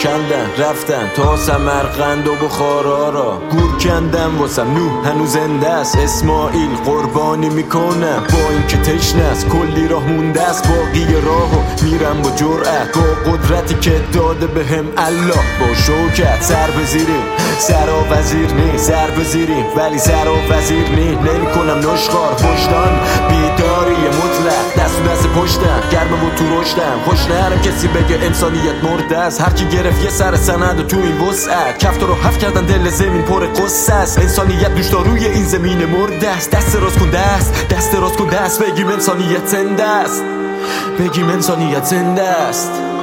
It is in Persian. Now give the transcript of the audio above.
کندن رفتن تا سمرقند و بخارا را گور کندن واسم نوح هنوز زنده است. اسماعیل قربانی میکنم با اینکه تشنه است، کلی راه مونده است باقی راهو میرم با جرأت، با قدرتی که داده بهم الله با شوکت. سر بزیریم سرا وزیر نی، سر بزیریم ولی سرا وزیر نی. نمی کنم نشخار وجدان بیداری مطلق، دست و دست پشتم گرمه و تو رشدم. خوش نرم کسی بگه انسانیت مرده است، هر کی گرفت یه سر سند و تو این وسعت کفت رو حف کردن دل زمین پر قصه است. انسانیت نوشداروی این زمین مرده است. دست راست کن دست، دست راست کن دست، بگیم انسانیت زنده است، بگیم انسانیت زنده است.